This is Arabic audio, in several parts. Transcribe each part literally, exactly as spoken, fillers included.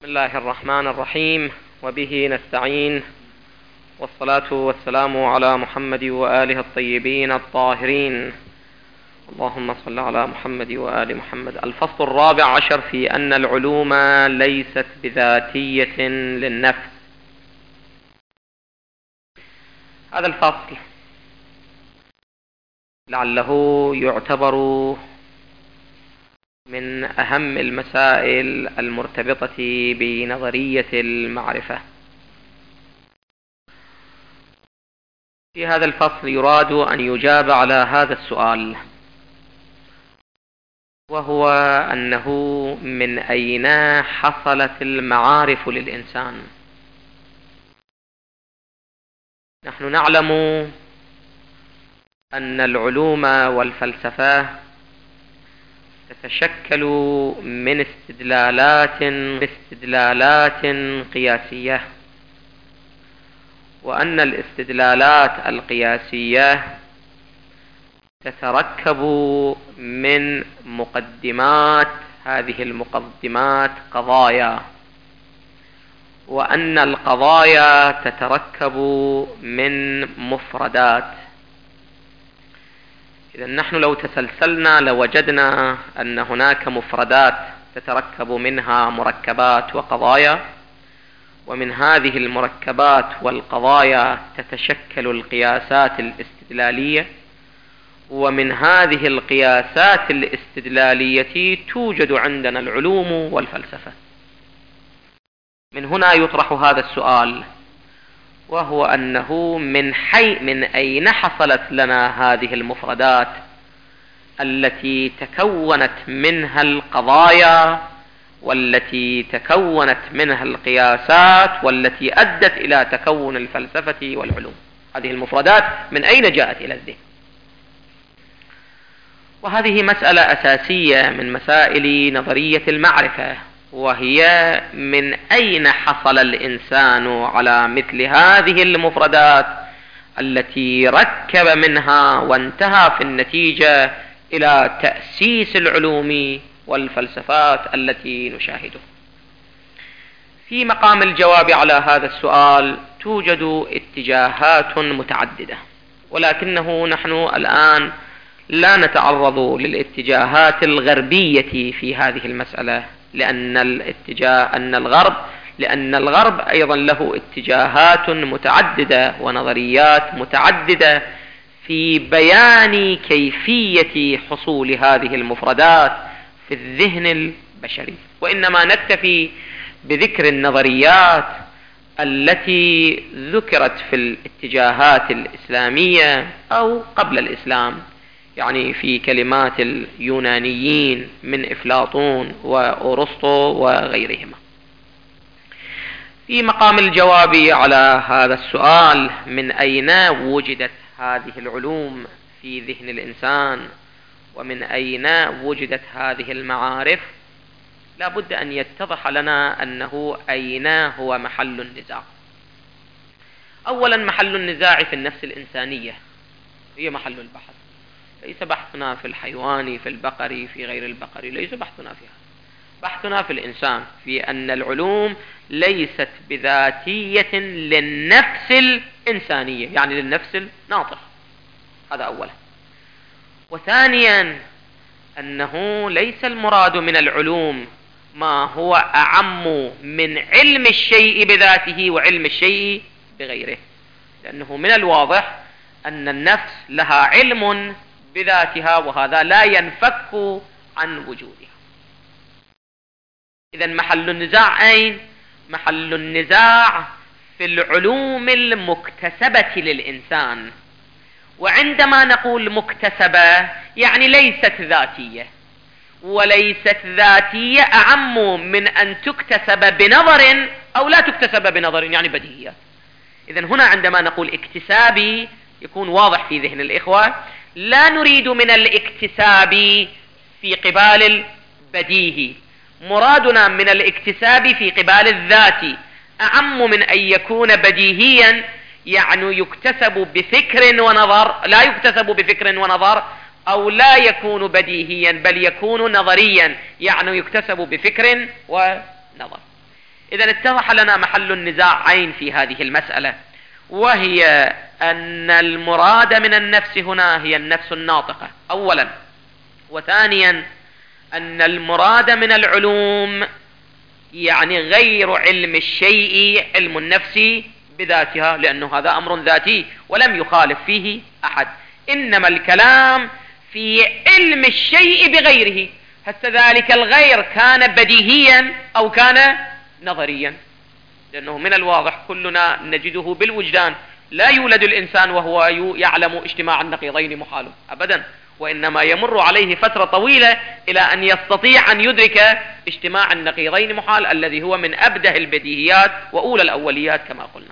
الله الرحمن الرحيم، وبه نستعين، والصلاة والسلام على محمد وآله الطيبين الطاهرين. اللهم صل على محمد وآل محمد. الفصل الرابع عشر في أن العلوم ليست بذاتية للنفس. هذا الفصل لعله يعتبر من أهم المسائل المرتبطة بنظرية المعرفة. في هذا الفصل يراد أن يجاب على هذا السؤال، وهو أنه من أين حصلت المعارف للإنسان؟ نحن نعلم أن العلوم والفلسفة تتشكل من استدلالات استدلالات قياسية، وأن الاستدلالات القياسية تتركب من مقدمات، هذه المقدمات قضايا، وأن القضايا تتركب من مفردات. إذا نحن لو تسلسلنا لوجدنا أن هناك مفردات تتركب منها مركبات وقضايا، ومن هذه المركبات والقضايا تتشكل القياسات الاستدلالية، ومن هذه القياسات الاستدلالية توجد عندنا العلوم والفلسفة. من هنا يطرح هذا السؤال، وهو أنه من حي من أين حصلت لنا هذه المفردات التي تكونت منها القضايا، والتي تكونت منها القياسات، والتي أدت إلى تكون الفلسفة والعلوم. هذه المفردات من أين جاءت إلى الذهن؟ وهذه مسألة أساسية من مسائل نظرية المعرفة، وهي من أين حصل الإنسان على مثل هذه المفردات التي ركب منها وانتهى في النتيجة إلى تأسيس العلوم والفلسفات التي نشاهدها. في مقام الجواب على هذا السؤال توجد اتجاهات متعددة، ولكنه نحن الآن لا نتعرض للاتجاهات الغربية في هذه المسألة، لأن الاتجاه أن الغرب لأن الغرب أيضا له اتجاهات متعددة ونظريات متعددة في بيان كيفية حصول هذه المفردات في الذهن البشري، وإنما نكتفي بذكر النظريات التي ذكرت في الاتجاهات الإسلامية أو قبل الإسلام، يعني في كلمات اليونانيين من أفلاطون وأرسطو وغيرهما. في مقام الجواب على هذا السؤال، من أين وجدت هذه العلوم في ذهن الإنسان، ومن أين وجدت هذه المعارف، لا بد أن يتضح لنا أنه أين هو محل النزاع. أولا، محل النزاع في النفس الإنسانية، هي محل البحث. ليس بحثنا في الحيوان، في البقري، في غير البقري، ليس بحثنا فيها. بحثنا في الإنسان، في أن العلوم ليست بذاتية للنفس الإنسانية، يعني للنفس الناطق. هذا أولا. وثانيا، أنه ليس المراد من العلوم ما هو أعم من علم الشيء بذاته وعلم الشيء بغيره، لأنه من الواضح أن النفس لها علم بذاتها، وهذا لا ينفك عن وجودها. إذن محل النزاع أين؟ محل النزاع في العلوم المكتسبة للإنسان. وعندما نقول مكتسبة يعني ليست ذاتية، وليست ذاتية أعم من أن تكتسب بنظر أو لا تكتسب بنظر، يعني بديهيات. إذن هنا عندما نقول اكتسابي يكون واضح في ذهن الإخوة، لا نريد من الاكتساب في قبال البديهي، مرادنا من الاكتساب في قبال الذات أعم من أن يكون بديهيا، يعني يكتسب بفكر ونظر، لا يكتسب بفكر ونظر، أو لا يكون بديهيا بل يكون نظريا، يعني يكتسب بفكر ونظر. إذا اتضح لنا محل النزاع عين في هذه المسألة، وهي أن المراد من النفس هنا هي النفس الناطقة أولا، وثانيا أن المراد من العلوم يعني غير علم الشيء علم النفس بذاتها، لأنه هذا أمر ذاتي ولم يخالف فيه أحد، إنما الكلام في علم الشيء بغيره. هسه ذلك الغير كان بديهيا أو كان نظريا، لأنه من الواضح كلنا نجده بالوجدان، لا يولد الإنسان وهو يعلم اجتماع النقيضين محال أبدا، وإنما يمر عليه فترة طويلة إلى أن يستطيع أن يدرك اجتماع النقيضين محال، الذي هو من أبده البديهيات وأولى الأوليات كما قلنا.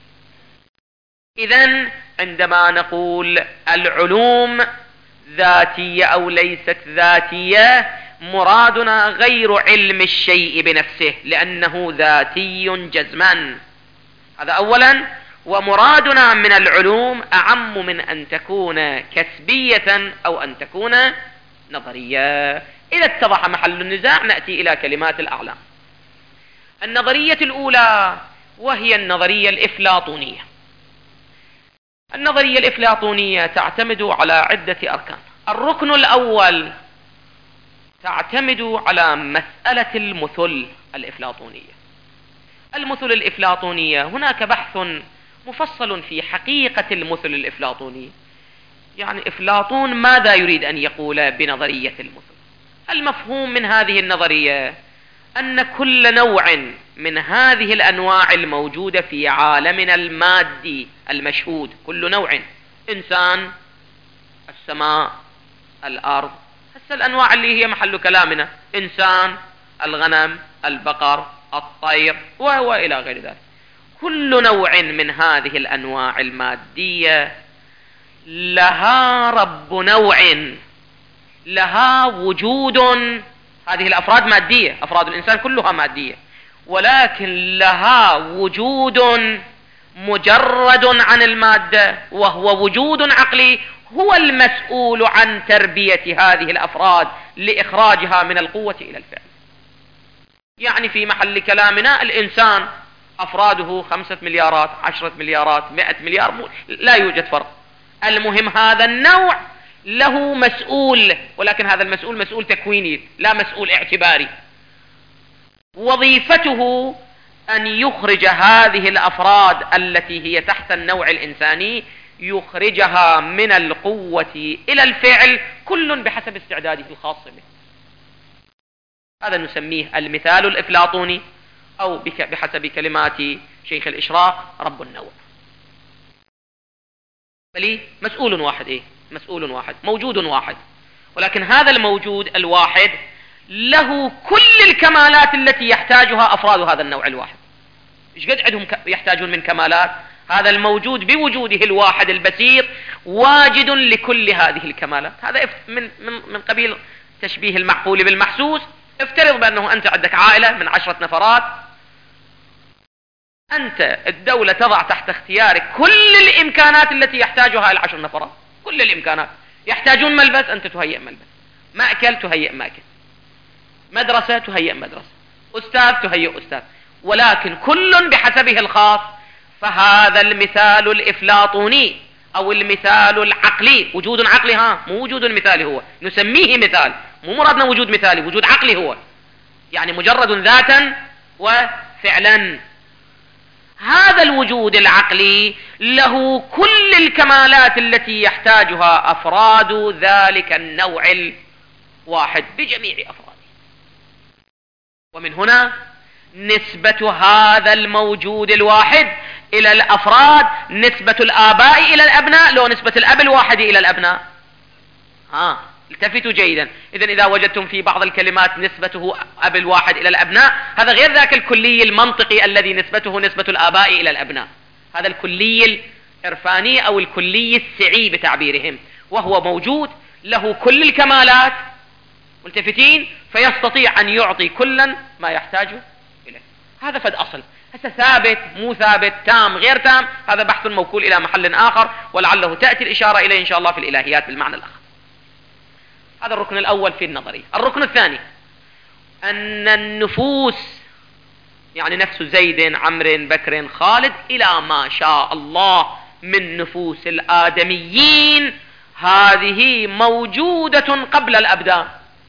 إذن عندما نقول العلوم ذاتية أو ليست ذاتية، مرادنا غير علم الشيء بنفسه لأنه ذاتي جزما، هذا أولا. ومرادنا من العلوم أعم من أن تكون كسبية أو أن تكون نظرية. إذا اتضح محل النزاع نأتي إلى كلمات الأعلام. النظرية الأولى وهي النظرية الإفلاطونية. النظرية الإفلاطونية تعتمد على عدة أركان. الركن الأول تعتمد على مسألة المثل الإفلاطونية. المثل الإفلاطونية هناك بحث مفصل في حقيقة المثل الإفلاطوني، يعني أفلاطون ماذا يريد أن يقول بنظرية المثل؟ المفهوم من هذه النظرية أن كل نوع من هذه الأنواع الموجودة في عالمنا المادي المشهود، كل نوع، إنسان، السماء، الأرض، هسه الأنواع اللي هي محل كلامنا، إنسان، الغنم، البقر، الطير وهو إلى غير ذلك، كل نوع من هذه الأنواع المادية لها رب نوع، لها وجود. هذه الأفراد مادية، أفراد الإنسان كلها مادية، ولكن لها وجود مجرد عن المادة، وهو وجود عقلي هو المسؤول عن تربية هذه الأفراد لإخراجها من القوة إلى الفعل. يعني في محل كلامنا الإنسان أفراده خمسة مليارات، عشرة مليارات، مئة مليار، لا يوجد فرق، المهم هذا النوع له مسؤول، ولكن هذا المسؤول مسؤول تكويني لا مسؤول اعتباري، وظيفته أن يخرج هذه الأفراد التي هي تحت النوع الإنساني، يخرجها من القوة إلى الفعل كل بحسب استعداده الخاص به. هذا نسميه المثال الإفلاطوني، أو بحسب كلمات شيخ الإشراق رب النوع. بلي مسؤول واحد، إيه مسؤول واحد، موجود واحد، ولكن هذا الموجود الواحد له كل الكمالات التي يحتاجها أفراد هذا النوع الواحد. إيش قد عندهم يحتاجون من كمالات؟ هذا الموجود بوجوده الواحد البسيط واجد لكل هذه الكمالات. هذا من من من قبيل تشبيه المعقول بالمحسوس. افترض بأنه أنت عندك عائلة من عشرة نفرات، أنت الدولة تضع تحت اختيارك كل الإمكانات التي يحتاجها العشر نفرات، كل الإمكانات. يحتاجون ملبس، أنت تهيئ ملبس، مأكل تهيئ مأكل، مدرسة تهيئ مدرسة، أستاذ تهيئ أستاذ، ولكن كل بحسبه الخاص. فهذا المثال الإفلاطوني أو المثال العقلي، وجود عقلي، ها مو وجود مثالي، هو نسميه مثال، مو مرادنا وجود مثالي، وجود عقلي هو يعني مجرد ذاتا وفعلا. هذا الوجود العقلي له كل الكمالات التي يحتاجها أفراد ذلك النوع الواحد بجميع أفراده. ومن هنا نسبة هذا الموجود الواحد إلى الأفراد نسبة الآباء إلى الأبناء، لو نسبة الأب الواحد إلى الأبناء. ها التفتوا جيدا. إذن إذا وجدتم في بعض الكلمات نسبته أب الواحد إلى الأبناء، هذا غير ذاك الكلي المنطقي الذي نسبته نسبة الآباء إلى الأبناء، هذا الكلي العرفاني أو الكلي السعي بتعبيرهم، وهو موجود له كل الكمالات، ملتفتين، فيستطيع أن يعطي كلا ما يحتاج إليه. هذا فد أصل. هسه ثابت مو ثابت، تام غير تام، هذا بحث موكول إلى محل آخر، ولعله تأتي الإشارة إليه إن شاء الله في الإلهيات بالمعنى الآخر. هذا الركن الأول في النظرية. الركن الثاني أن النفوس يعني نفس زيد عمرو بكر خالد إلى ما شاء الله من نفوس الآدميين، هذه موجودة قبل الأبدان.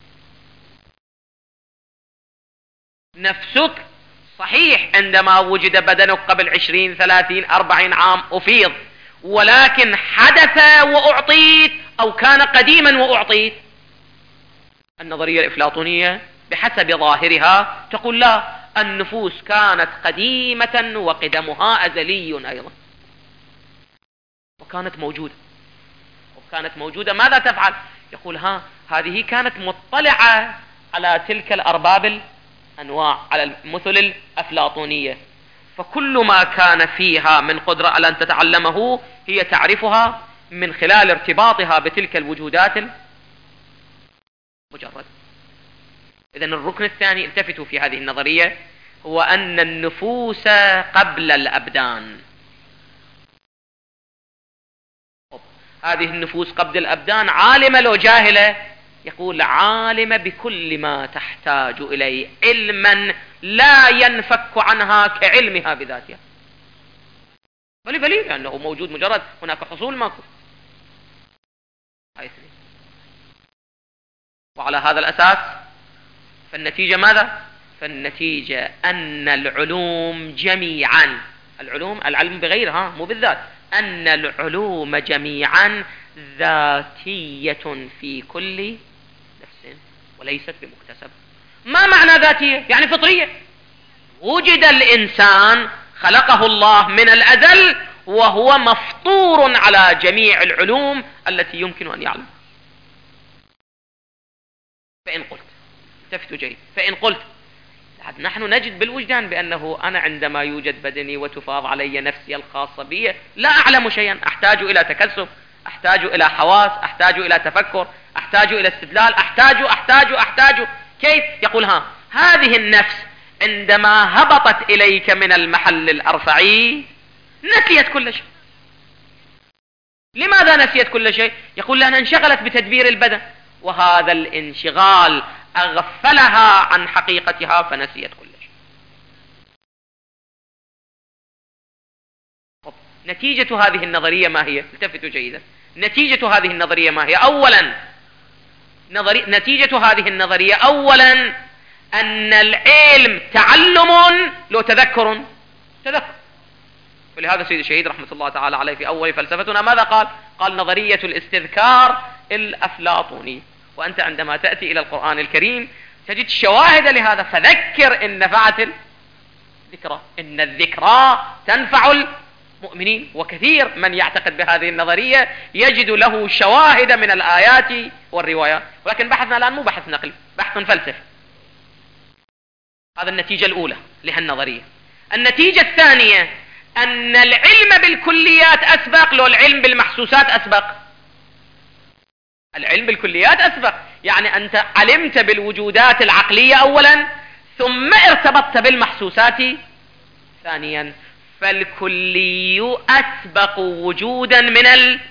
نفسك صحيح عندما وجد بدنك قبل عشرين ثلاثين أربعين عام أفيض، ولكن حدث وأعطيت أو كان قديما وأعطيت؟ النظرية الأفلاطونية بحسب ظاهرها تقول لا، النفوس كانت قديمة وقدمها أزلي أيضا، وكانت موجودة وكانت موجودة ماذا تفعل؟ يقول ها، هذه كانت مطلعة على تلك الأرباب الأنواع، على المثل الأفلاطونية، فكل ما كان فيها من قدرة على أن تتعلمه هي تعرفها من خلال ارتباطها بتلك الوجودات المجردة. إذن الركن الثاني، التفتوا في هذه النظرية، هو أن النفوس قبل الأبدان. هذه النفوس قبل الأبدان عالمة لو جاهلة؟ يقول عالمة بكل ما تحتاج إليه علما لا ينفك عنها كعلمها بذاتها. بلي بلي لأنه موجود، مجرد هناك حصول ماكو. وعلى هذا الأساس فالنتيجة ماذا؟ فالنتيجة أن العلوم جميعا، العلوم العلم بغيرها مو بالذات، أن العلوم جميعا ذاتية في كل نفس وليست بمكتسبة. ما معنى ذاتية؟ يعني فطرية. وجد الإنسان خلقه الله من الأزل وهو مفطور على جميع العلوم التي يمكن أن يعلم. فإن قلت، التفتوا جيد، فإن قلت نحن نجد بالوجدان بأنه أنا عندما يوجد بدني وتفاض علي نفسي الخاصة بي لا أعلم شيئا، أحتاج إلى تكسب، أحتاج إلى حواس، أحتاج إلى تفكر، أحتاج إلى استدلال، أحتاج أحتاج أحتاج كيف؟ يقول ها، هذه النفس عندما هبطت إليك من المحل الأرفعي نسيت كل شيء. لماذا نسيت كل شيء؟ يقول لأنها انشغلت بتدبير البدن، وهذا الانشغال أغفلها عن حقيقتها فنسيت كل شيء. نتيجة هذه النظرية ما هي؟ التفتوا جيدا، نتيجة هذه النظرية ما هي؟ أولا نظري... نتيجة هذه النظرية أولا أن العلم تعلم لو تذكر تذكر. ولهذا سيد الشهيد رحمة الله تعالى عليه في أول فلسفتنا ماذا قال؟ قال نظرية الاستذكار الأفلاطوني. وأنت عندما تأتي إلى القرآن الكريم تجد شواهد لهذا، فذكر إن نفعت الذكرى، إن الذكرى تنفع المؤمنين. وكثير من يعتقد بهذه النظرية يجد له شواهد من الآيات والروايات، ولكن بحثنا الآن مو بحث نقل، بحث فلسفي. هذا النتيجة الأولى لهالنظرية. النتيجة الثانية أن العلم بالكليات أسبق لو العلم بالمحسوسات أسبق. العلم بالكليات أسبق، يعني أنت علمت بالوجودات العقلية أولا ثم ارتبطت بالمحسوسات ثانيا، فالكلي أسبق وجودا من الجزئي.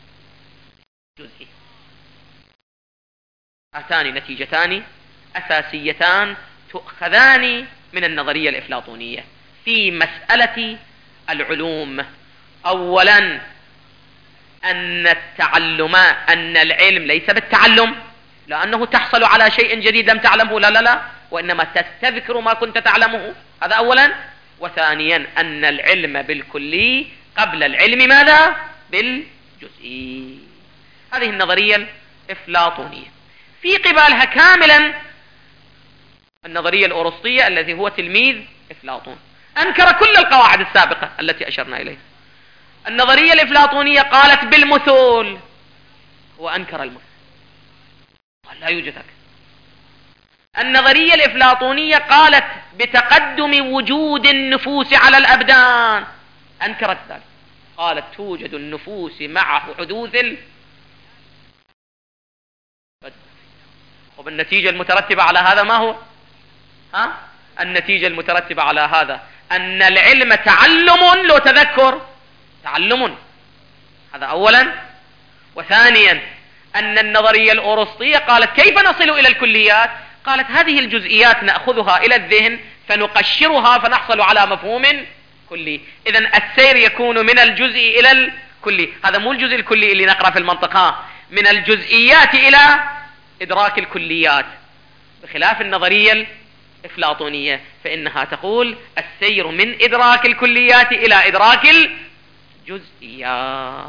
هاتان نتيجتان أساسيتان تؤخذان من النظرية الأفلاطونية في مسألة العلوم. أولا أن التعلم، أن العلم ليس بالتعلم، لأنه تحصل على شيء جديد لم تعلمه، لا لا لا، وإنما تستذكر ما كنت تعلمه، هذا أولا. وثانيا أن العلم بالكلي قبل العلم ماذا؟ بالجزئي. هذه النظرية الأفلاطونية. في قبالها كاملا النظرية الأرسطية الذي هو تلميذ أفلاطون، أنكر كل القواعد السابقة التي أشرنا إليها. النظرية الأفلاطونية قالت بالمثول، وأنكر المثل، قال لا يوجد هكذا. النظرية الأفلاطونية قالت بتقدم وجود النفوس على الأبدان، أنكرت ذلك، قالت توجد النفوس مع حدوث ال... وبالنتيجة المترتبة على هذا ما هو؟ ها؟ النتيجة المترتبة على هذا أن العلم تعلم لو تذكر، تعلم، هذا أولا. وثانيا أن النظرية الأرسطية قالت كيف نصل إلى الكليات؟ قالت هذه الجزئيات نأخذها إلى الذهن فنقشرها فنحصل على مفهوم كلي. إذن السير يكون من الجزء إلى الكلي. هذا مو الجزء الكلي اللي نقرأ في المنطقة، من الجزئيات إلى إدراك الكليات، بخلاف النظرية الأفلاطونية فإنها تقول السير من إدراك الكليات إلى إدراك الجزئيات.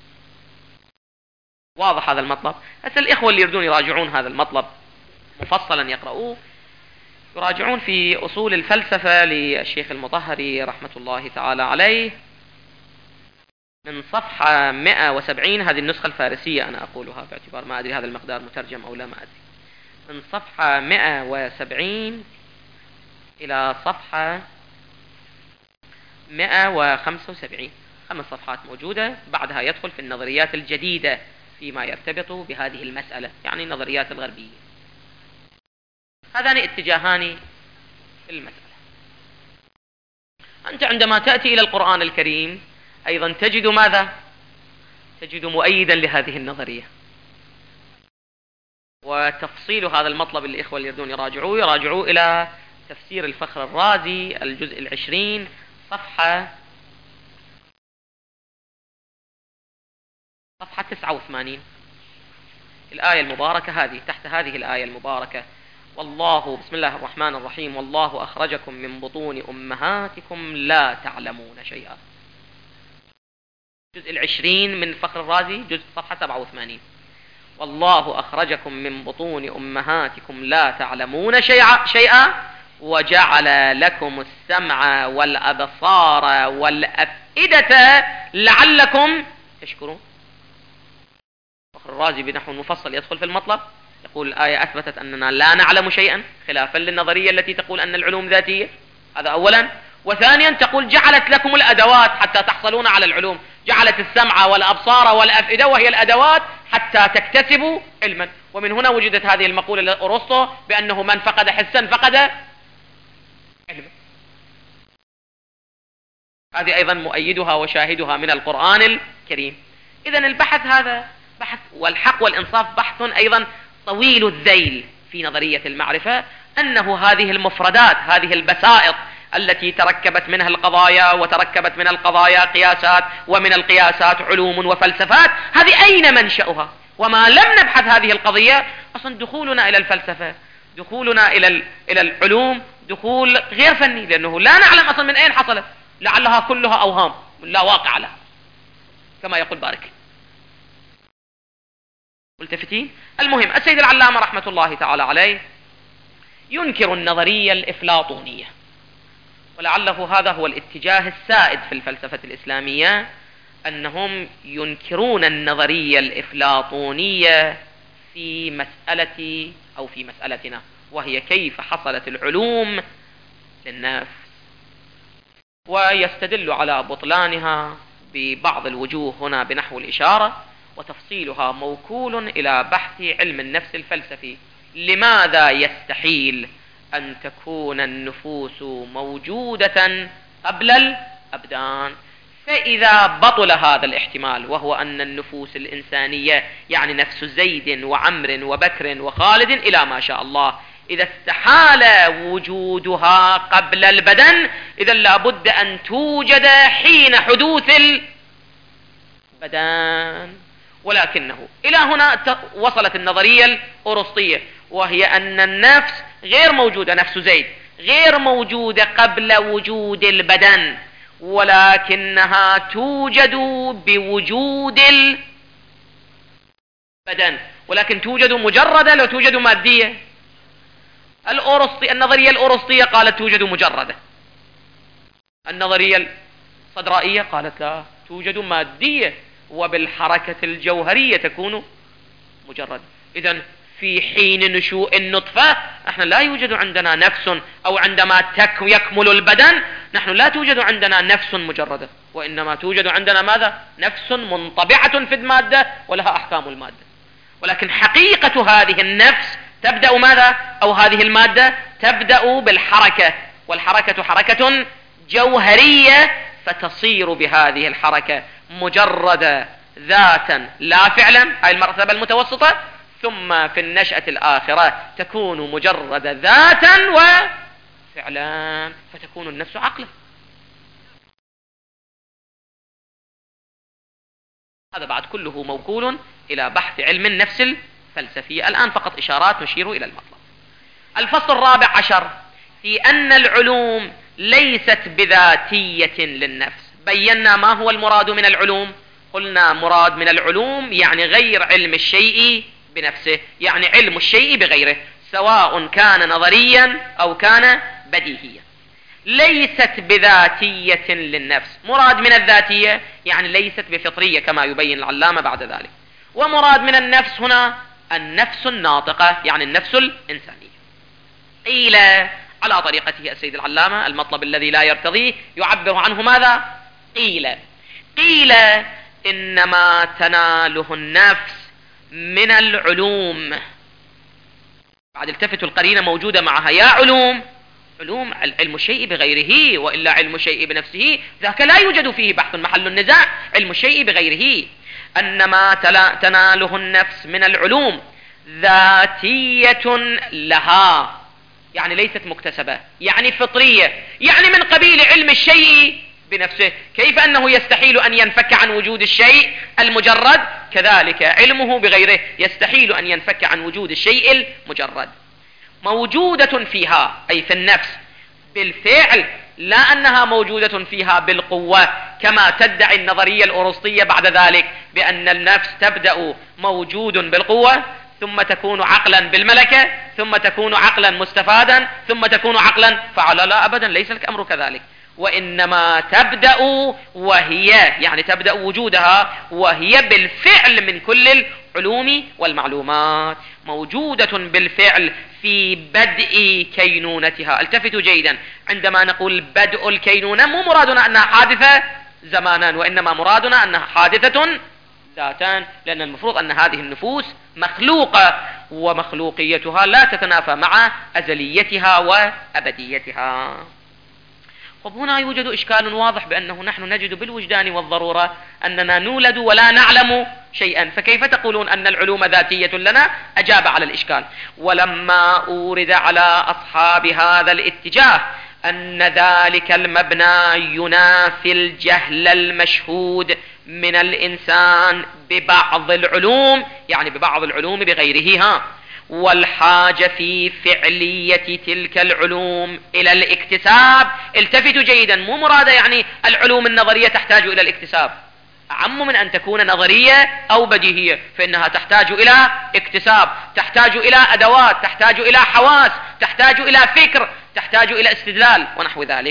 واضح هذا المطلب؟ هسه الإخوة اللي يريدون يراجعون هذا المطلب مفصلا يقرؤوه، يراجعون في أصول الفلسفة للشيخ المطهري رحمة الله تعالى عليه من صفحة مئة وسبعين. هذه النسخة الفارسية أنا أقولها باعتبار ما أدري هذا المقدار مترجم أو لا، ما أدري. من صفحة مئة وسبعين إلى صفحة مئة وخمسة وسبعين، خمس صفحات موجودة. بعدها يدخل في النظريات الجديدة فيما يرتبط بهذه المسألة، يعني النظريات الغربية. هذان اتجاهان في المسألة. أنت عندما تأتي إلى القرآن الكريم أيضا تجد ماذا؟ تجد مؤيدا لهذه النظرية. وتفصيل هذا المطلب اللي الإخوة اللي يريدون يراجعوه يراجعوه إلى تفسير الفخر الرازي الجزء العشرين صفحة صفحة تسعة وثمانين، الآية المباركة هذه، تحت هذه الآية المباركة: والله بسم الله الرحمن الرحيم والله أخرجكم من بطون أمهاتكم لا تعلمون شيئا. الجزء العشرين من فخر الرازي جزء صفحة سبعة وثمانين: والله أخرجكم من بطون أمهاتكم لا تعلمون شيئا شيئا وجعل لكم السمع والأبصار والأفئدة لعلكم تشكرون. فخر الرازي بنحو مفصل يدخل في المطلب، يقول الآية أثبتت أننا لا نعلم شيئا خلافا للنظرية التي تقول أن العلوم ذاتية، هذا أولا. وثانيا تقول جعلت لكم الأدوات حتى تحصلون على العلوم، جعلت السمع والأبصار والأفئدة وهي الأدوات حتى تكتسبوا علما. ومن هنا وجدت هذه المقولة لأرسطو بأنه من فقد حسا فقد علما. هذه أيضا مؤيدها وشاهدها من القرآن الكريم. إذن البحث هذا بحث، والحق والإنصاف بحث أيضا طويل الذيل في نظرية المعرفة، أنه هذه المفردات، هذه البسائط التي تركبت منها القضايا وتركبت من القضايا قياسات ومن القياسات علوم وفلسفات، هذه أين منشأها؟ وما لم نبحث هذه القضية أصلا دخولنا إلى الفلسفة، دخولنا إلى إلى العلوم دخول غير فني، لأنه لا نعلم أصلا من أين حصلت، لعلها كلها أوهام لا واقع لها كما يقول بارك. ملتفتين؟ المهم السيد العلامة رحمة الله تعالى عليه ينكر النظرية الإفلاطونية، ولعله هذا هو الاتجاه السائد في الفلسفة الإسلامية، أنهم ينكرون النظرية الإفلاطونية في مسألة أو في مسألتنا، وهي كيف حصلت العلوم للنفس، ويستدل على بطلانها ببعض الوجوه هنا بنحو الإشارة، وتفصيلها موكول إلى بحث علم النفس الفلسفي. لماذا يستحيل أن تكون النفوس موجودة قبل الأبدان؟ فإذا بطل هذا الاحتمال، وهو أن النفوس الإنسانية يعني نفس زيد وعمر وبكر وخالد إلى ما شاء الله، إذا استحال وجودها قبل البدن، إذا لابد أن توجد حين حدوث البدن. ولكنه إلى هنا وصلت النظرية الأرسطية، وهي أن النفس غير موجودة، نفس زيد غير موجودة قبل وجود البدن، ولكنها توجد بوجود البدن، ولكن توجد مجردة لا توجد مادية. الأرسطي النظرية الأرسطية قالت توجد مجردة، النظرية الصدرائية قالت لا توجد مادية، وبالحركة الجوهرية تكون مجرد. إذن في حين نشوء النطفة نحن لا يوجد عندنا نفس، أو عندما يكمل البدن نحن لا توجد عندنا نفس مجردة، وإنما توجد عندنا ماذا؟ نفس منطبعة في المادة ولها أحكام المادة. ولكن حقيقة هذه النفس تبدأ ماذا؟ أو هذه المادة تبدأ بالحركة، والحركة حركة جوهرية، فتصير بهذه الحركة مجردة ذاتا لا فعلا، هاي المرتبة المتوسطة، ثم في النشأة الآخرة تكون مجردة ذاتا فعلا، فتكون النفس عقلا. هذا بعد كله موكول إلى بحث علم النفس الفلسفي. الآن فقط إشارات نشير إلى المطلب. الفصل الرابع عشر في أن العلوم ليست بذاتية للنفس. بينا ما هو المراد من العلوم. قلنا مراد من العلوم يعني غير علم الشيء بنفسه، يعني علم الشيء بغيره، سواء كان نظريا أو كان بديهيا. ليست بذاتية للنفس. مراد من الذاتية يعني ليست بفطرية كما يبين العلامة بعد ذلك. ومراد من النفس هنا النفس الناطقة، يعني النفس الإنسانية. قيل على طريقته السيد العلامة المطلب الذي لا يرتضيه يعبر عنه ماذا؟ قيل قيل إنما تناله النفس من العلوم. بعد التفتوا القرينة موجودة معها، يا علوم، علوم علم الشيء بغيره، وإلا علم الشيء بنفسه ذاك لا يوجد فيه بحث محل النزاع، علم الشيء بغيره. أنما تناله النفس من العلوم ذاتية لها، يعني ليست مكتسبة، يعني فطرية، يعني من قبيل علم الشيء بنفسه. كيف أنه يستحيل أن ينفك عن وجود الشيء المجرد، كذلك علمه بغيره يستحيل أن ينفك عن وجود الشيء المجرد. موجودة فيها أي في النفس بالفعل، لا أنها موجودة فيها بالقوة كما تدعي النظرية الأرسطية بعد ذلك بأن النفس تبدأ موجود بالقوة ثم تكون عقلا بالملكة ثم تكون عقلا مستفادا ثم تكون عقلا فعلا. لا أبدا، ليس الأمر كذلك، وإنما تبدأ وهي، يعني تبدأ وجودها وهي بالفعل من كل العلوم والمعلومات، موجودة بالفعل في بدء كينونتها. التفتوا جيدا، عندما نقول بدء الكينونة مو مرادنا أنها حادثة زمانا، وإنما مرادنا أنها حادثة ذاتا، لأن المفروض أن هذه النفوس مخلوقة ومخلوقيتها لا تتنافى مع أزليتها وأبديتها. وهنا يوجد إشكال واضح بأنه نحن نجد بالوجدان والضرورة أننا نولد ولا نعلم شيئا، فكيف تقولون أن العلوم ذاتية لنا؟ أجاب على الإشكال: ولما أورد على أصحاب هذا الاتجاه أن ذلك المبنى ينافي الجهل المشهود من الإنسان ببعض العلوم، يعني ببعض العلوم بغيره، ها والحاجة في فعلية تلك العلوم إلى الاكتساب. التفتوا جيدا، مو مراد يعني العلوم النظرية تحتاج إلى الاكتساب، أعم من أن تكون نظرية أو بديهية، فإنها تحتاج إلى اكتساب، تحتاج إلى أدوات، تحتاج إلى حواس، تحتاج إلى فكر، تحتاج إلى استدلال ونحو ذلك.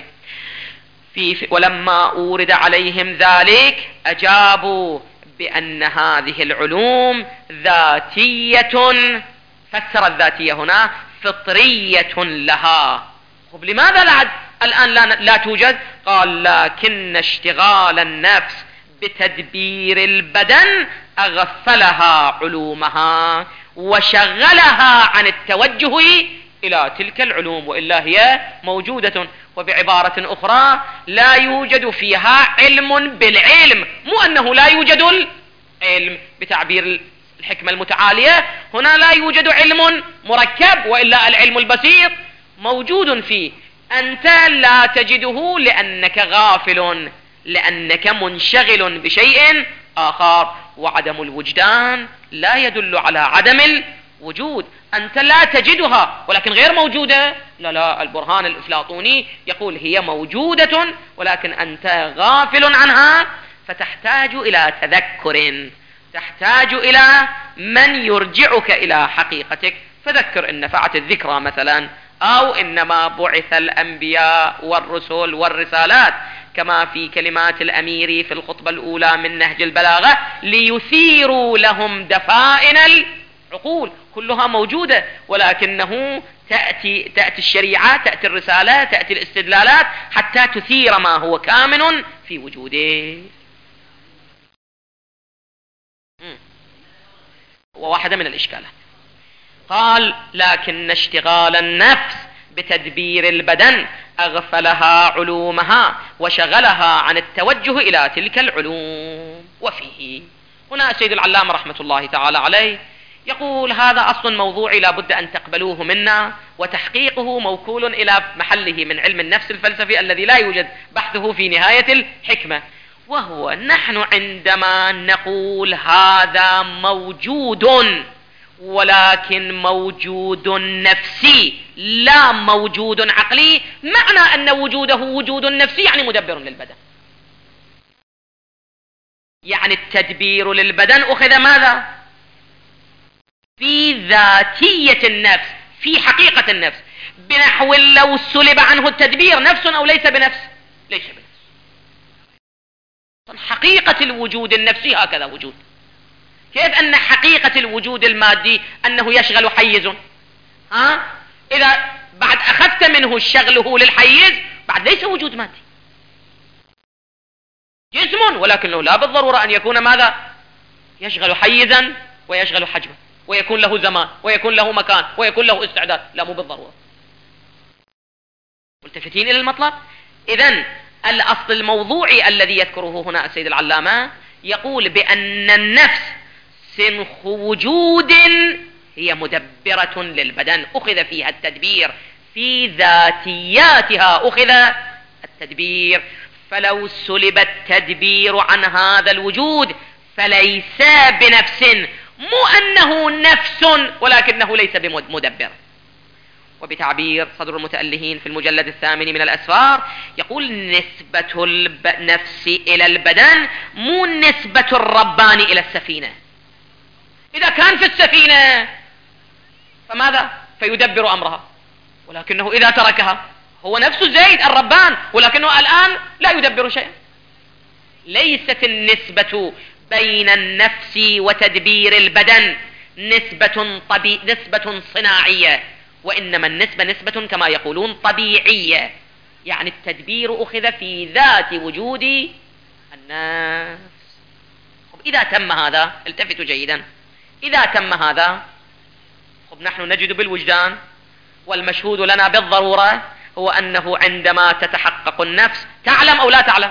في ولما أورد عليهم ذلك أجابوا بأن هذه العلوم ذاتية، فسر الذاتية هنا فطرية لها. طب لماذا لا الآن لا, لا توجد؟ قال: لكن اشتغال النفس بتدبير البدن أغفلها علومها وشغلها عن التوجه إلى تلك العلوم، وإلا هي موجودة. وبعبارة أخرى لا يوجد فيها علم بالعلم، مو أنه لا يوجد العلم بتعبير الحكمة المتعالية، هنا لا يوجد علم مركب، وإلا العلم البسيط موجود فيه، أنت لا تجده لأنك غافل، لأنك منشغل بشيء آخر. وعدم الوجدان لا يدل على عدم الوجود، أنت لا تجدها ولكن غير موجودة. لا لا، البرهان الأفلاطوني يقول هي موجودة ولكن أنت غافل عنها، فتحتاج إلى تذكر، تحتاج إلى من يرجعك إلى حقيقتك. فذكر إن نفعت الذكرى مثلا، أو إنما بعث الأنبياء والرسل والرسالات، كما في كلمات الأمير في الخطبة الأولى من نهج البلاغة: ليثيروا لهم دفائن العقول. كلها موجودة، ولكنه تأتي, تأتي الشريعة، تأتي الرسالة، تأتي الاستدلالات حتى تثير ما هو كامن في وجوده. وواحدة من الإشكالات قال: لكن اشتغال النفس بتدبير البدن أغفلها علومها وشغلها عن التوجه إلى تلك العلوم. وفيه هنا السيد العلامة رحمة الله تعالى عليه يقول هذا أصل موضوعي لا بد أن تقبلوه منا، وتحقيقه موكول إلى محله من علم النفس الفلسفي الذي لا يوجد بحثه في نهاية الحكمة. وهو نحن عندما نقول هذا موجود، ولكن موجود نفسي لا موجود عقلي، معنى أن وجوده وجود نفسي يعني مدبر للبدن، يعني التدبير للبدن أخذ ماذا؟ في ذاتية النفس، في حقيقة النفس، بنحو لو سلب عنه التدبير نفس أو ليس بنفس، ليس بنفس. حقيقة الوجود النفسي هكذا وجود. كيف أن حقيقة الوجود المادي أنه يشغل حيز؟ ها؟ إذا بعد أخذت منه شغله للحيز بعد ليس وجود مادي، جسم، ولكنه لا بالضرورة أن يكون ماذا؟ يشغل حيزا ويشغل حجما، ويكون له زمان ويكون له مكان ويكون له استعداد، لا مو بالضرورة. ملتفتين إلى المطلب؟ إذن الأصل الموضوعي الذي يذكره هنا السيد العلامة يقول بأن النفس سنخ وجود هي مدبرة للبدن، أخذ فيها التدبير، في ذاتياتها أخذ التدبير. فلو سلب التدبير عن هذا الوجود فليس بنفس، مو أنه نفس ولكنه ليس بمدبر. وبتعبير صدر المتألهين في المجلد الثامن من الأسفار يقول نسبة النفس إلى البدن مو نسبة الربان إلى السفينة. إذا كان في السفينة فماذا؟ فيدبر أمرها، ولكنه إذا تركها هو نفس زيد الربان، ولكنه الآن لا يدبر شيئا. ليست النسبة بين النفس وتدبير البدن نسبة طبي... نسبة صناعية، وإنما النسبة نسبة كما يقولون طبيعية، يعني التدبير أخذ في ذات وجود النفس. إذا تم هذا، التفتوا جيدا، إذا تم هذا خب نحن نجد بالوجدان والمشهود لنا بالضرورة هو أنه عندما تتحقق النفس تعلم أو لا تعلم؟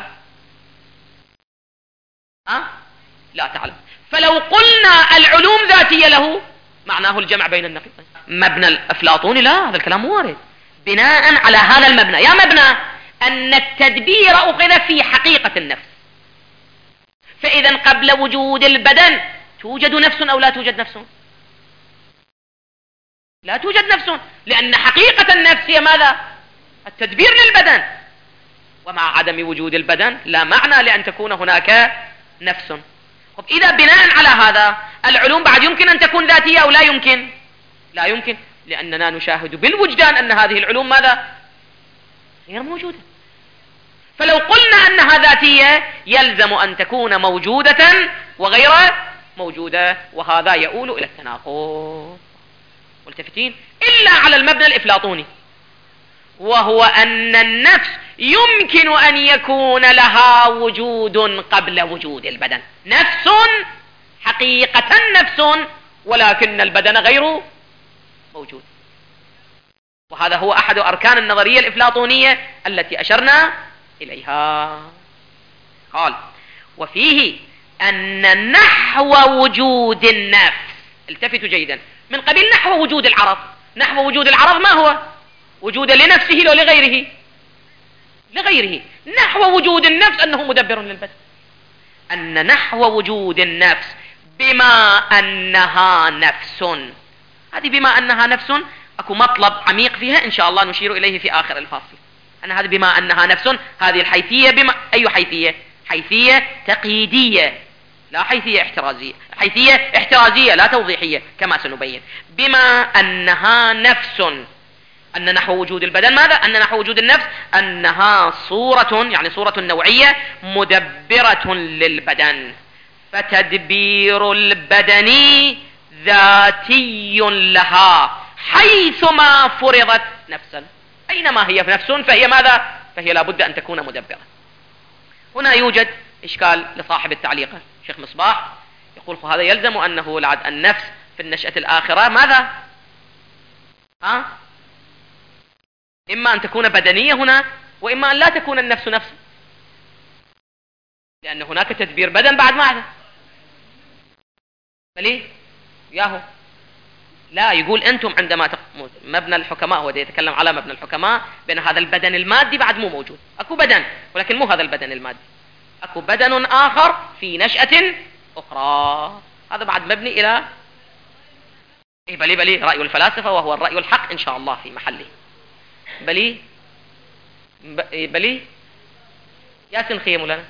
أه؟ لا تعلم. فلو قلنا العلوم ذاتية له معناه الجمع بين النقيضين. مبنى الأفلاطوني لا، هذا الكلام مو وارد. بناء على هذا المبنى، يا مبنى أن التدبير أخذ في حقيقة النفس، فإذا قبل وجود البدن توجد نفس أو لا توجد نفس؟ لا توجد نفس، لأن حقيقة النفس هي ماذا؟ التدبير للبدن، ومع عدم وجود البدن لا معنى لأن تكون هناك نفس. طب إذا بناء على هذا العلوم بعد يمكن أن تكون ذاتية أو لا يمكن؟ لا يمكن، لأننا نشاهد بالوجدان أن هذه العلوم ماذا؟ غير موجودة. فلو قلنا أنها ذاتية يلزم أن تكون موجودة وغير موجودة، وهذا يؤول إلى التناقض. ملتفتين؟ إلا على المبنى الأفلاطوني، وهو أن النفس يمكن أن يكون لها وجود قبل وجود البدن، نفس حقيقة نفس، ولكن البدن غير موجود. وهذا هو أحد أركان النظرية الأفلاطونية التي أشرنا إليها. قال وفيه أن نحو وجود النفس، التفتوا جيدا، من قبيل نحو وجود العرض. نحو وجود العرض ما هو؟ وجود لنفسه لو لغيره؟ لغيره. نحو وجود النفس أنه مدبر للبدن. أن نحو وجود النفس بما أنها نفس، هذه بما أنها نفس أكو مطلب عميق فيها إن شاء الله نشير إليه في آخر الفصل. أن هذه بما أنها نفس، هذه الحيثية بما أي حيثية؟ حيثية تقييدية لا حيثية احترازية، حيثية احترازية لا توضيحية كما سنبين. بما أنها نفس، أن نحو وجود البدن ماذا؟ أن نحو وجود النفس أنها صورة، يعني صورة نوعية مدبرة للبدن، فتدبير البدن ذاتي لها حيثما فرضت نفسا. أينما هي نفس فهي ماذا؟ فهي لابد أن تكون مدبرة. هنا يوجد إشكال لصاحب التعليق شيخ مصباح، يقول هذا يلزم أنه لعد النفس في النشأة الآخرة ماذا؟ ها؟ إما أن تكون بدنية هنا، وإما أن لا تكون النفس نفس، لأن هناك تدبير بدن بعد ماذا؟ فليه؟ ياهو لا، يقول أنتم عندما تق... مبنى الحكماء، هو يتكلم على مبنى الحكماء بأن هذا البدن المادي بعد مو موجود، أكو بدن ولكن مو هذا البدن المادي، أكو بدن آخر في نشأة أخرى، هذا بعد مبني إلى إيه بلي بلي رأي الفلاسفة، وهو الرأي الحق إن شاء الله في محله. بلي بلي يا سنخية مولانا.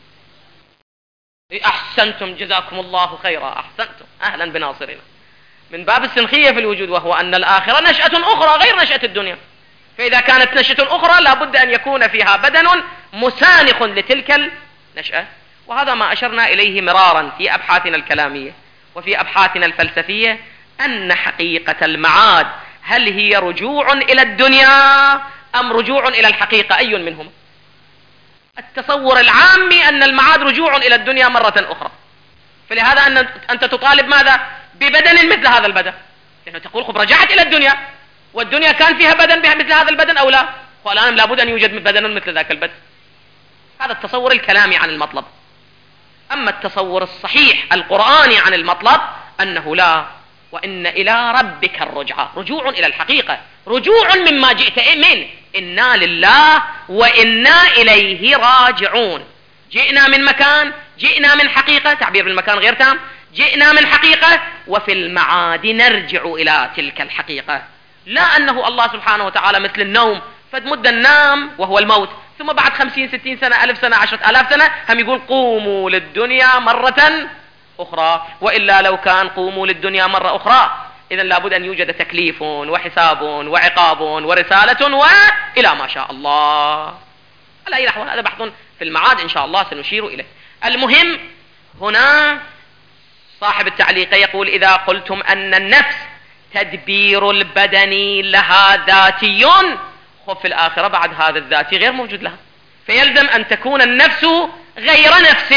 أحسنتم جزاكم الله خيرا، أحسنتم، أهلا بناصرنا. من باب السنخية في الوجود، وهو أن الآخرة نشأة أخرى غير نشأة الدنيا، فإذا كانت نشأة أخرى لابد أن يكون فيها بدن مسانخ لتلك النشأة، وهذا ما أشرنا إليه مرارا في أبحاثنا الكلامية وفي أبحاثنا الفلسفية، أن حقيقة المعاد هل هي رجوع إلى الدنيا أم رجوع إلى الحقيقة؟ أي منهما؟ التصور العامي أن المعاد رجوع إلى الدنيا مرة أخرى، فلهذا أن أنت تطالب ماذا؟ ببدن مثل هذا البدن، لأنه تقول خب رجعت إلى الدنيا، والدنيا كان فيها بدن مثل هذا البدن أو لا؟ والآن لابد أن يوجد بدن مثل ذاك البدن. هذا التصور الكلامي عن المطلب. أما التصور الصحيح القرآني عن المطلب أنه لا، وإن إلى ربك الرجعة، رجوع إلى الحقيقة، رجوع مما جئت من، إنا لله وإنا إليه راجعون. جئنا من مكان، جئنا من حقيقة، تعبير بالمكان غير تام، جئنا من حقيقة وفي المعاد نرجع إلى تلك الحقيقة. لا أنه الله سبحانه وتعالى مثل النوم، فمدة النام وهو الموت، ثم بعد خمسين ستين سنة ألف سنة عشرة آلاف سنة هم يقول قوموا للدنيا مرة أخرى، وإلا لو كان قوموا للدنيا مرة أخرى إذن لابد أن يوجد تكليف وحساب وعقاب ورسالة وإلى ما شاء الله. على أي نحو هذا بحث في المعاد إن شاء الله سنشير إليه. المهم هنا صاحب التعليق يقول إذا قلتم أن النفس تدبير البدن لها ذاتي، خف في الآخرة بعد هذا الذاتي غير موجود لها، فيلزم أن تكون النفس غير نفس.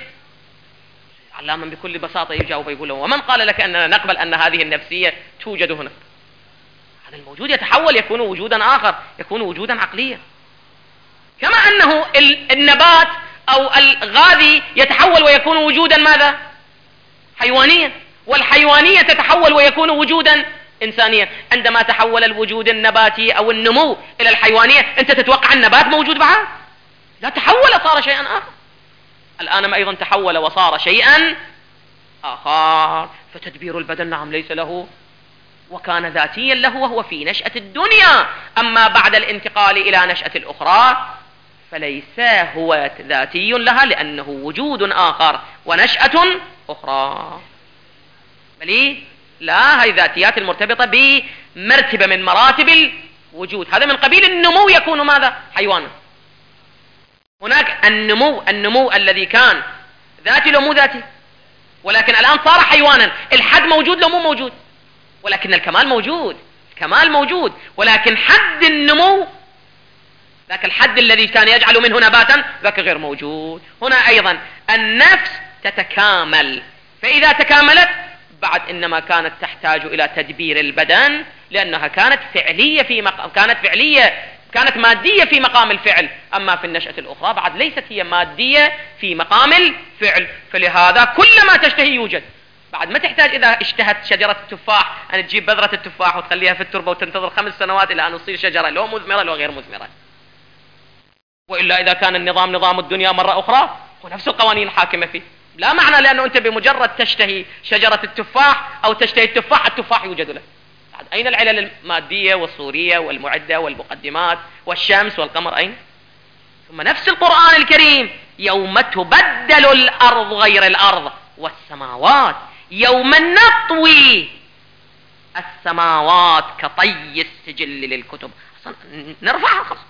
علامة بكل بساطة يجاوب يقول له ومن قال لك أننا نقبل أن هذه النفسية توجد هنا؟ هذا الموجود يتحول يكون وجودا آخر، يكون وجودا عقليا، كما أنه النبات أو الغاذي يتحول ويكون وجودا ماذا؟ حيوانيا، والحيوانية تتحول ويكون وجودا إنسانيا. عندما تحول الوجود النباتي أو النمو إلى الحيوانية أنت تتوقع النبات موجود بعد؟ لا، تحول صار شيئا آخر. الآن أيضا تحول وصار شيئا آخر، فتدبير البدن نعم ليس له، وكان ذاتيا له وهو في نشأة الدنيا، أما بعد الانتقال إلى نشأة الأخرى فليس هو ذاتي لها لأنه وجود آخر ونشأة أخرى. بل لا، هذه ذاتيات المرتبطة بمرتبة من مراتب الوجود، هذا من قبيل النمو يكون ماذا؟ حيوانا. هناك النمو النمو الذي كان ذاتي لو مو ذاتي، ولكن الآن صار حيوانا، الحد موجود لو مو موجود، ولكن الكمال موجود، الكمال موجود، ولكن حد النمو ذاك الحد الذي كان يجعل منه نباتا ذاك غير موجود. هنا أيضا النفس تتكامل، فإذا تكاملت بعد إنما كانت تحتاج إلى تدبير البدن، لأنها كانت فعلية في مقام كانت فعلية كانت مادية في مقام الفعل، أما في النشأة الأخرى بعد ليست هي مادية في مقام الفعل، فلهذا كل ما تشتهي يوجد. بعد ما تحتاج إذا اشتهت شجرة التفاح أن تجيب بذرة التفاح وتخليها في التربة وتنتظر خمس سنوات إلى أن تصير شجرة لو مثمرة لو غير مثمرة. وإلا إذا كان النظام نظام الدنيا مرة أخرى ونفس القوانين الحاكمة فيه، لا معنى لأنه أنت بمجرد تشتهي شجرة التفاح أو تشتهي التفاح التفاح يوجد له. أين العلل المادية والصورية والمعدة والمقدمات والشمس والقمر أين؟ ثم نفس القرآن الكريم يوم تبدل الأرض غير الأرض والسماوات، يوم نطوي السماوات كطي السجل للكتب، نرفعها خلاص.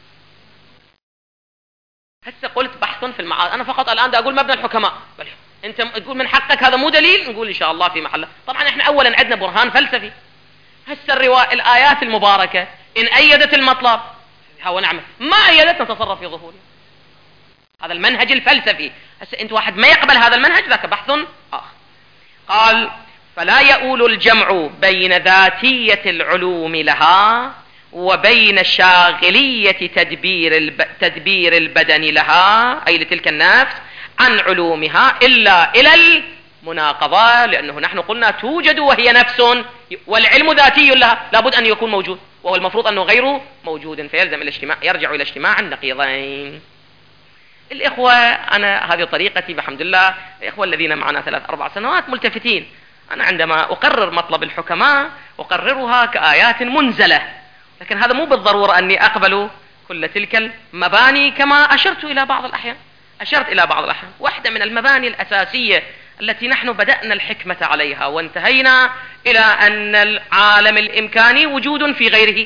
هسه قلت بحث في المعاد، أنا فقط الآن دا أقول مبنى الحكماء، بل أنت تقول من حقك هذا مو دليل، نقول إن شاء الله في محله. طبعا إحنا أولا عندنا برهان فلسفي، هسه الرواية الآيات المباركة إن أيدت المطلب هو نعمة، ما أيدت نتصرف في ظهورها. هذا المنهج الفلسفي. هسه أنت واحد ما يقبل هذا المنهج ذاك بحث آخر. قال فلا يؤول الجمع بين ذاتية العلوم لها وبين شاغلية تدبير الب... تدبير البدن لها أي لتلك النفس عن علومها إلا إلى مناقضة، لأنه نحن قلنا توجد وهي نفس، والعلم ذاتي لها، لابد أن يكون موجود، وهو المفروض أنه غير موجود، فيلزم الاجتماع، يرجع إلى اجتماع النقيضين. الإخوة، أنا هذه طريقتي بحمد الله، الإخوة الذين معنا ثلاث أربع سنوات ملتفتين. أنا عندما أقرر مطلب الحكماء أقررها كآيات منزلة، لكن هذا مو بالضرورة أني أقبل كل تلك المباني، كما أشرت إلى بعض الأحيان أشرت إلى بعض الأحيان واحدة من المباني الأساسية التي نحن بدأنا الحكمة عليها وانتهينا إلى أن العالم الإمكاني وجود في غيره،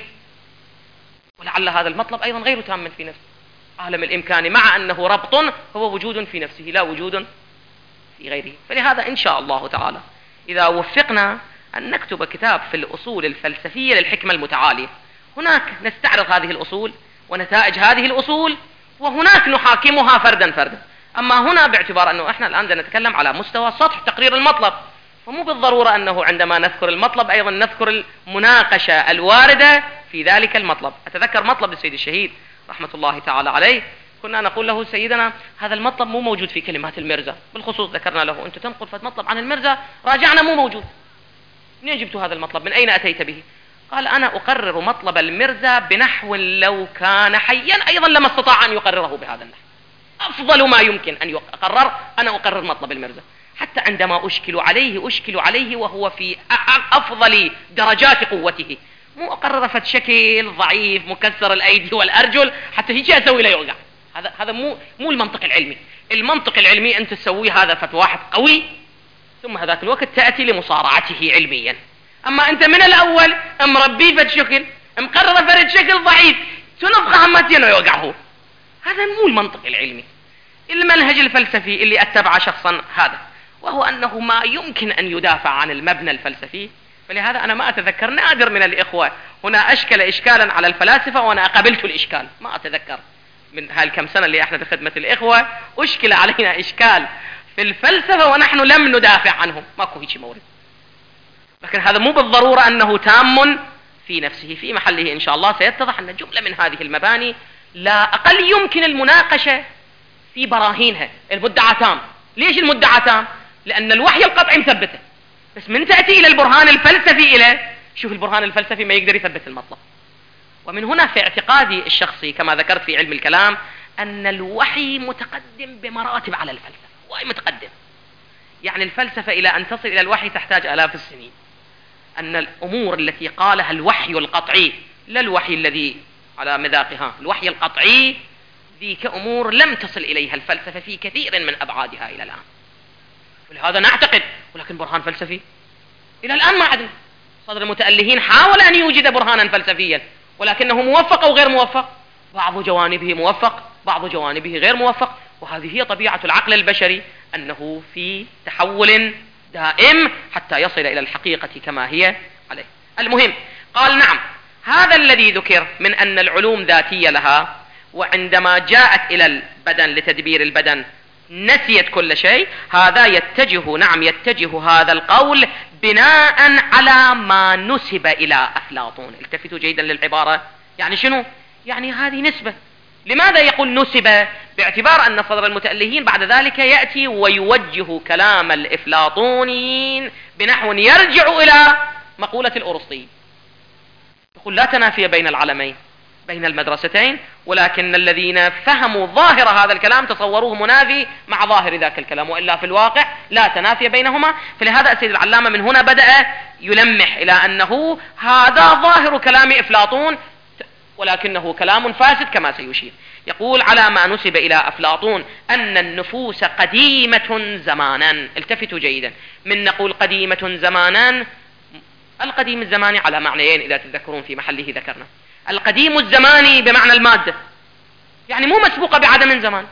ولعل هذا المطلب أيضا غير تام في نفسه. عالم الإمكاني مع أنه ربط هو وجود في نفسه لا وجود في غيره. فلهذا إن شاء الله تعالى إذا وفقنا أن نكتب كتاب في الأصول الفلسفية للحكمة المتعالية، هناك نستعرض هذه الأصول ونتائج هذه الأصول، وهناك نحاكمها فردا فردا. أما هنا باعتبار أنه إحنا الآن نتكلم على مستوى سطح تقرير المطلب، فمو بالضرورة أنه عندما نذكر المطلب أيضا نذكر المناقشة الواردة في ذلك المطلب. أتذكر مطلب السيد الشهيد رحمة الله تعالى عليه، كنا نقول له سيدنا هذا المطلب مو موجود في كلمات المرزا، بالخصوص ذكرنا له أنت تنقل مطلب عن المرزا، راجعنا مو موجود، منين جبت هذا المطلب؟ من أين أتيت به؟ قال أنا أقرر مطلب المرزا بنحو لو كان حيا أيضا لما استطاع أن يقرره بهذا النحو، أفضل ما يمكن أن يقرر أنا أقرر مطلب المرزا، حتى عندما أشكل عليه أشكل عليه وهو في أفضل درجات قوته، مو أقرر فد شكل ضعيف مكسر الأيدي والأرجل حتى هيجي أسوي له يوقع. هذا هذا مو مو المنطق العلمي. المنطق العلمي أنت تسوي هذا فد واحد قوي، ثم هذاك الوقت تأتي لمصارعته علميا. أما أنت من الأول مربي فد شكل مقرر فرد شكل ضعيف تنفخ همتين ويوقعه، هذا مو المنطق العلمي. المنهج الفلسفي اللي أتبع شخصا هذا، وهو أنه ما يمكن أن يدافع عن المبنى الفلسفي. فلهذا أنا ما أتذكر، نادر من الإخوة هنا أشكل إشكالا على الفلاسفة وأنا قبلت الإشكال، ما أتذكر من هالكم سنة اللي احنا في خدمة الإخوة أشكل علينا إشكال في الفلسفة ونحن لم ندافع عنه، ماكو هيك مورد. لكن هذا مو بالضرورة أنه تام في نفسه، في محله إن شاء الله سيتضح أن جملة من هذه المباني لا أقل يمكن المناقشة في براهينها. المدعى تام، ليش المدعى تام؟ لأن الوحي القطعي مثبته، بس من تأتي إلى البرهان الفلسفي إلى شوف البرهان الفلسفي ما يقدر يثبت المطلب. ومن هنا في اعتقادي الشخصي كما ذكرت في علم الكلام أن الوحي متقدم بمراتب على الفلسفة، وهي متقدم. يعني الفلسفة إلى أن تصل إلى الوحي تحتاج آلاف السنين. أن الأمور التي قالها الوحي القطعي، لا الوحي الذي على مذاقها، الوحي القطعي ذيك أمور لم تصل إليها الفلسفة في كثير من أبعادها إلى الآن. ولهذا نعتقد، ولكن برهان فلسفي إلى الآن ما عدنا. صدر المتألهين حاول أن يوجد برهانا فلسفيا، ولكنه موفق أو غير موفق، بعض جوانبه موفق بعض جوانبه غير موفق. وهذه هي طبيعة العقل البشري، أنه في تحول دائم حتى يصل إلى الحقيقة كما هي عليه. المهم قال نعم، هذا الذي ذكر من أن العلوم ذاتية لها، وعندما جاءت إلى البدن لتدبير البدن نسيت كل شيء، هذا يتجه نعم يتجه هذا القول بناء على ما نسب إلى أفلاطون. التفتوا جيدا للعبارة، يعني شنو؟ يعني هذه نسبة. لماذا يقول نسب؟ باعتبار أن صدر المتألهين بعد ذلك يأتي ويوجه كلام الإفلاطونيين بنحو يرجع إلى مقولة الأرسطي، يقول لا تنافي بين العلمين بين المدرستين، ولكن الذين فهموا ظاهر هذا الكلام تصوروه منافي مع ظاهر ذاك الكلام، وإلا في الواقع لا تنافي بينهما. فلهذا السيد العلامة من هنا بدأ يلمح إلى أنه هذا ظاهر كلام أفلاطون ولكنه كلام فاسد كما سيشير. يقول على ما نسب إلى أفلاطون أن النفوس قديمة زمانا. التفتوا جيدا، من نقول قديمة زمانا، القديم الزماني على معنيين إذا تذكرون في محله ذكرنا. القديم الزماني بمعنى المادة، يعني مو مسبوقة بعدم زمان،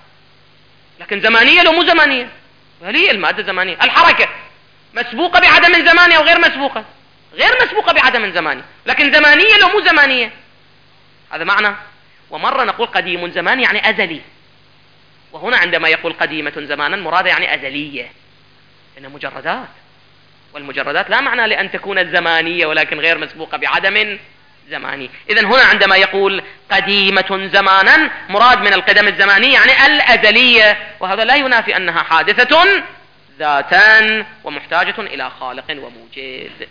لكن زمانية لو مو زمانية، هي المادة زمانية. الحركة مسبوقة بعدم زماني أو غير مسبوقة؟ غير مسبوقة بعدم زماني، لكن زمانية لو مو زمانية، هذا معنى. ومرة نقول قديم زمان يعني أزلي، وهنا عندما يقول قديمة زمانا مراد يعني أزلية، إنها مجردات، والمجردات لا معنى لأن تكون الزمانية ولكن غير مسبوقة بعدم زماني. إذن هنا عندما يقول قديمة زمانا مراد من القدم الزماني يعني الأزلية، وهذا لا ينافي أنها حادثة ذاتا ومحتاجة إلى خالق وموجد.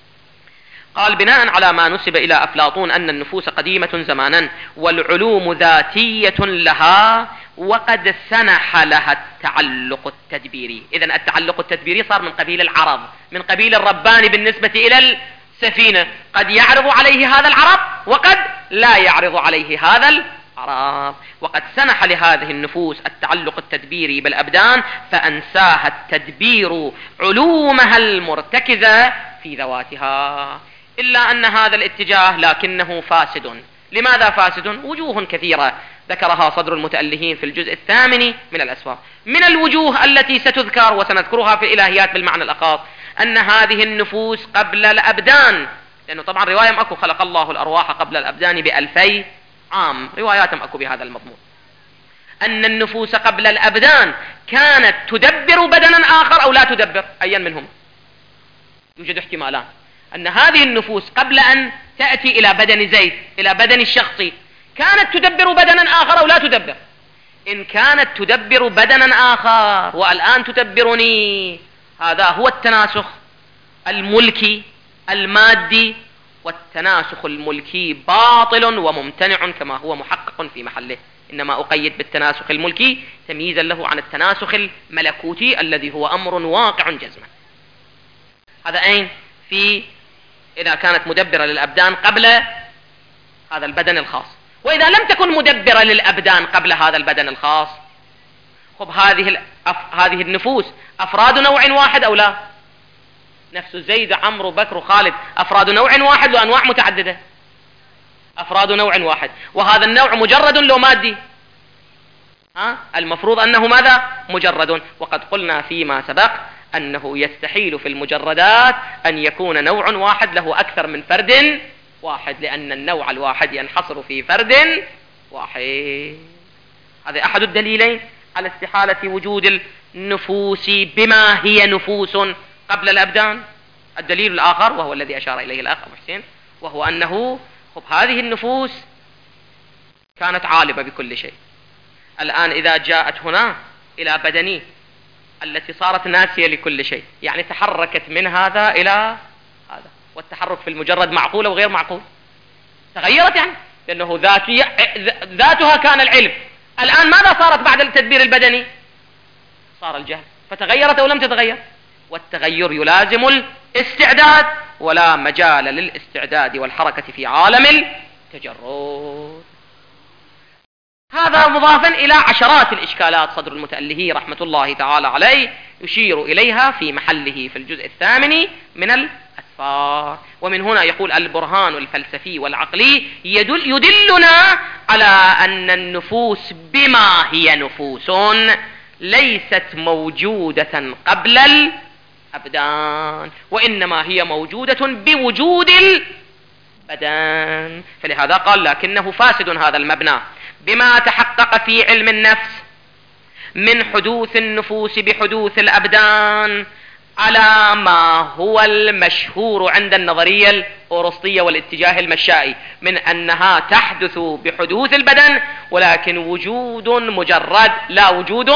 قال بناء على ما نسب إلى أفلاطون أن النفوس قديمة زمانا والعلوم ذاتية لها وقد سنح لها التعلق التدبيري. إذن التعلق التدبيري صار من قبيل العرض، من قبيل الرباني بالنسبة إلى السفينة، قد يعرض عليه هذا العرض وقد لا يعرض عليه هذا العرض. وقد سنح لهذه النفوس التعلق التدبيري بالأبدان فأنساها التدبير علومها المرتكزة في ذواتها. إلا أن هذا الاتجاه لكنه فاسد. لماذا فاسد؟ وجوه كثيرة ذكرها صدر المتألهين في الجزء الثامن من الأسفار. من الوجوه التي ستذكر وسنذكرها في الإلهيات بالمعنى الأخاص أن هذه النفوس قبل الأبدان، لأنه طبعا رواية مأكو خلق الله الأرواح قبل الأبدان بألفي عام، روايات مأكو بهذا المضمون، أن النفوس قبل الأبدان كانت تدبر بدنا آخر أو لا تدبر، أيا منهم. يوجد احتمالان، أن هذه النفوس قبل أن تأتي إلى بدن زيد، إلى بدن الشخصي، كانت تدبر بدنا آخر أو لا تدبر. إن كانت تدبر بدنا آخر والآن تدبرني، هذا هو التناسخ الملكي المادي، والتناسخ الملكي باطل وممتنع كما هو محقق في محله. إنما أقيد بالتناسخ الملكي تمييزا له عن التناسخ الملكوتي الذي هو أمر واقع جزما. هذا أين؟ في إذا كانت مدبرة للأبدان قبل هذا البدن الخاص. وإذا لم تكن مدبرة للأبدان قبل هذا البدن الخاص، خب هذه الأف... هذه النفوس أفراد نوع واحد أو لا؟ نفس زيد عمرو بكر خالد أفراد نوع واحد لو أنواع متعددة؟ أفراد نوع واحد، وهذا النوع مجرد لو مادي؟ ها؟ المفروض أنه ماذا؟ مجرد. وقد قلنا فيما سبق أنه يستحيل في المجردات أن يكون نوع واحد له أكثر من فرد واحد، لأن النوع الواحد ينحصر في فرد واحد. هذا أحد الدليلين على استحالة وجود النفوس بما هي نفوس قبل الأبدان. الدليل الآخر وهو الذي أشار إليه الأخ أبو حسين، وهو أنه خب هذه النفوس كانت عالمة بكل شيء. الآن إذا جاءت هنا إلى بدني التي صارت ناسية لكل شيء، يعني تحركت من هذا إلى هذا، والتحرك في المجرد معقول أو غير معقول؟ تغيرت يعني، لأنه ذاتي ذاتها كان العلم، الآن ماذا صارت بعد التدبير البدني؟ صار الجهل. فتغيرت أو لم تتغير؟ والتغير يلازم الاستعداد، ولا مجال للاستعداد والحركة في عالم التجرد. هذا مضافا إلى عشرات الإشكالات صدر المتألهي رحمة الله تعالى عليه يشير إليها في محله في الجزء الثامن من الأسفار. ومن هنا يقول البرهان الفلسفي والعقلي يدل يدلنا على أن النفوس بما هي نفوس ليست موجودة قبل الأبدان، وإنما هي موجودة بوجود البدن. فلهذا قال لكنه فاسد هذا المبنى بما تحقق في علم النفس من حدوث النفوس بحدوث الأبدان على ما هو المشهور عند النظرية الأورسطية والاتجاه المشائي من أنها تحدث بحدوث البدن، ولكن وجود مجرد لا وجود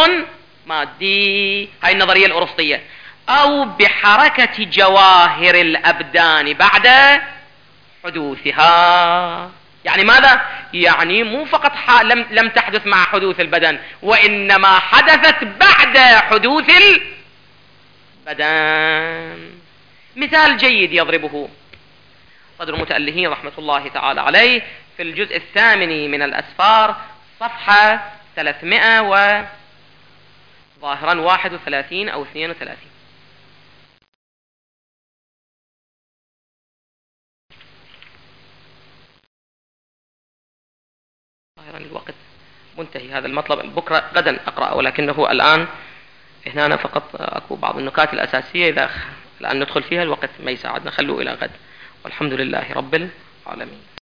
مادي، هاي النظرية الأورسطية، أو بحركة جواهر الأبدان بعد حدوثها. يعني ماذا؟ يعني مو فقط لم, لم تحدث مع حدوث البدن، وإنما حدثت بعد حدوث البدن. مثال جيد يضربه صدر المتألهين رحمة الله تعالى عليه في الجزء الثامن من الأسفار صفحة ثلاثمائة و ظاهرا واحد وثلاثين أو اثنين وثلاثين. ظاهرا الوقت منتهي، هذا المطلب بكرة غدا أقرأ، ولكنه الآن هنا فقط أكو بعض النكات الأساسية إذا الآن ندخل فيها الوقت ما يساعدنا، خلوه إلى غد. والحمد لله رب العالمين.